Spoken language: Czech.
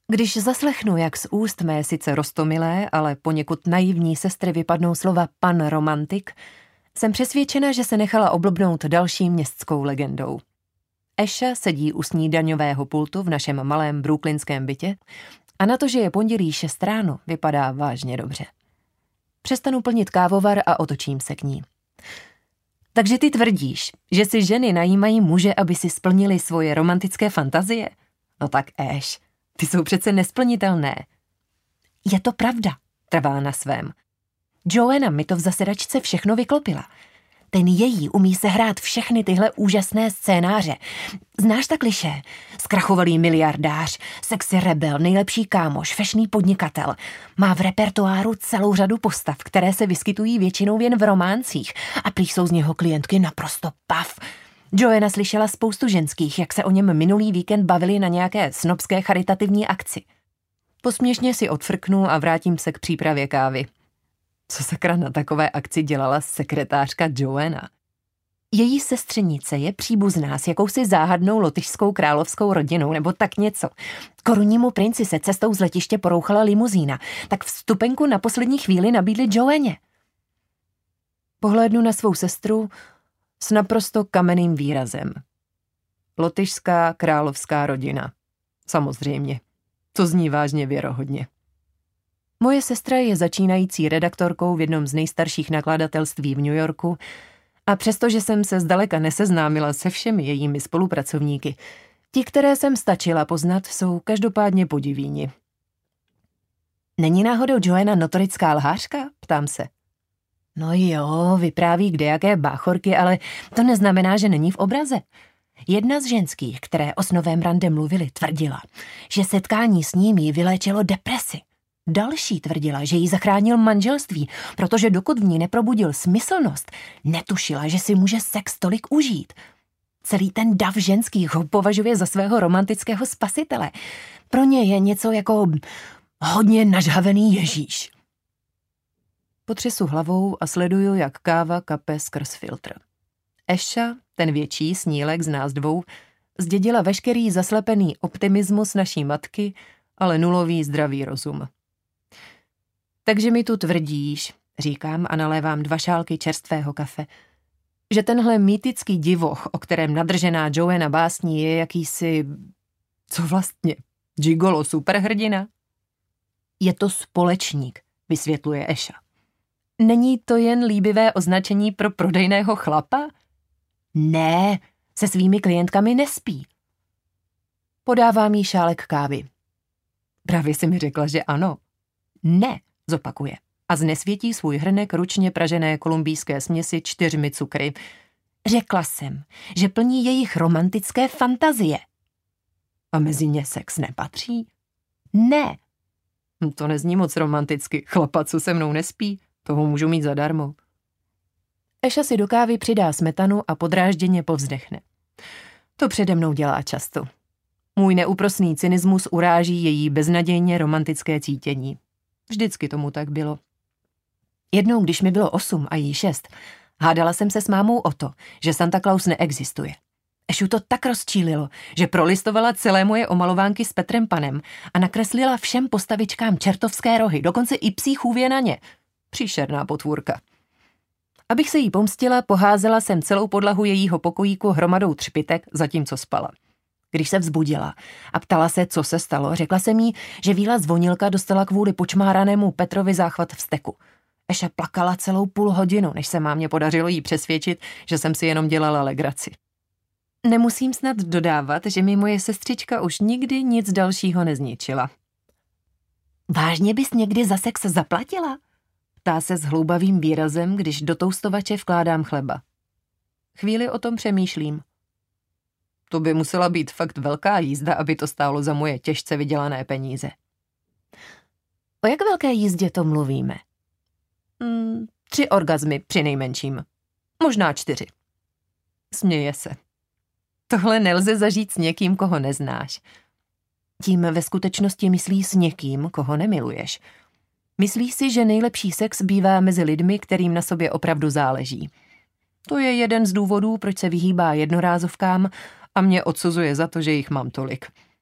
Když zaslechnu, jak z úst mé sice roztomilé, ale poněkud naivní sestry vypadnou slova pan romantik, jsem přesvědčena, že se nechala oblbnout další městskou legendou. Asha sedí u snídaňového pultu v našem malém brooklynském bytě a na to, že je pondělí 6 ráno, vypadá vážně dobře. Přestanu plnit kávovar a otočím se k ní. Takže ty tvrdíš, že si ženy najímají muže, aby si splnili svoje romantické fantazie? No tak Ash, ty jsou přece nesplnitelné. Je to pravda, trvá na svém. Joanna mi to v zasedačce všechno vyklopila. Ten její umí sehrát všechny tyhle úžasné scénáře. Znáš ta klišé? Zkrachovalý miliardář, sexy rebel, nejlepší kámoš, fešný podnikatel. Má v repertoáru celou řadu postav, které se vyskytují většinou jen v románcích a prý jsou z něho klientky naprosto pav. Joanna slyšela spoustu ženských, jak se o něm minulý víkend bavili na nějaké snobské charitativní akci. Posměšně si odfrknu a vrátím se k přípravě kávy. Co sakra na takové akci dělala sekretářka Joanna? Její sestřenice je příbuzná s jakousi záhadnou lotyšskou královskou rodinou nebo tak něco. Korunnímu princi se cestou z letiště porouchala limuzína, tak vstupenku na poslední chvíli nabídli Joanně. Pohlédnu na svou sestru s naprosto kamenným výrazem. Lotyšská královská rodina. Samozřejmě. To zní vážně věrohodně. Moje sestra je začínající redaktorkou v jednom z nejstarších nakladatelství v New Yorku a přestože jsem se zdaleka neseznámila se všemi jejími spolupracovníky, ti, které jsem stačila poznat, jsou každopádně podivíni. Není náhodou Joanna notorická lhářka? Ptám se. No jo, vypráví kdejaké báchorky, ale to neznamená, že není v obraze. Jedna z ženských, které o snovém rande mluvili, tvrdila, že setkání s ním jí vyléčilo depresi. Další tvrdila, že jí zachránil manželství, protože dokud v ní neprobudil smyslnost, netušila, že si může sex tolik užít. Celý ten dav ženských ho považuje za svého romantického spasitele. Pro ně je něco jako hodně nažhavený Ježíš. Potřesu hlavou a sleduju, jak káva kape skrz filtr. Asha, ten větší snílek z nás dvou, zdědila veškerý zaslepený optimismus naší matky, ale nulový zdravý rozum. Takže mi tu tvrdíš, říkám a nalévám 2 šálky čerstvého kafe, že tenhle mýtický divoch, o kterém nadržená Joanna básní, je jakýsi... Co vlastně? Gigolo superhrdina? Je to společník, vysvětluje Asha. Není to jen líbivé označení pro prodejného chlapa? Ne, se svými klientkami nespí. Podávám jí šálek kávy. Právě si mi řekla, že ano. Ne, zopakuje. A znesvětí svůj hrnek ručně pražené kolumbijské směsi 4 cukry. Řekla jsem, že plní jejich romantické fantazie. A mezi ně sex nepatří? Ne. To nezní moc romanticky. Chlapa, co se mnou nespí, toho můžu mít zadarmo. Asha si do kávy přidá smetanu a podrážděně povzdechne. To přede mnou dělá často. Můj neúprosný cynismus uráží její beznadějně romantické cítění. Vždycky tomu tak bylo. Jednou, když mi bylo 8 a jí 6, hádala jsem se s mámou o to, že Santa Claus neexistuje. Ashu to tak rozčílilo, že prolistovala celé moje omalovánky s Petrem Panem a nakreslila všem postavičkám čertovské rohy, dokonce i psí chůvě na ně. Příšerná potvůrka. Abych se jí pomstila, poházela jsem celou podlahu jejího pokojíku hromadou třpitek, zatímco spala. Když se vzbudila a ptala se, co se stalo, řekla jsem jí, že víla zvonilka dostala kvůli počmáranému Petrovi záchvat vzteku. Asha plakala celou půl hodinu, než se mámě podařilo jí přesvědčit, že jsem si jenom dělala legraci. Nemusím snad dodávat, že mi moje sestřička už nikdy nic dalšího nezničila. Vážně bys někdy za sex zaplatila? Ptá se s hloubavým výrazem, když do toustovače vkládám chleba. Chvíli o tom přemýšlím. To by musela být fakt velká jízda, aby to stálo za moje těžce vydělané peníze. O jak velké jízdě to mluvíme? 3 orgazmy přinejmenším. Možná 4. Směje se. Tohle nelze zažít s někým, koho neznáš. Tím ve skutečnosti myslí s někým, koho nemiluješ. Myslí si, že nejlepší sex bývá mezi lidmi, kterým na sobě opravdu záleží. To je jeden z důvodů, proč se vyhýbá jednorázovkám a mě odsuzuje za to, že jich mám tolik.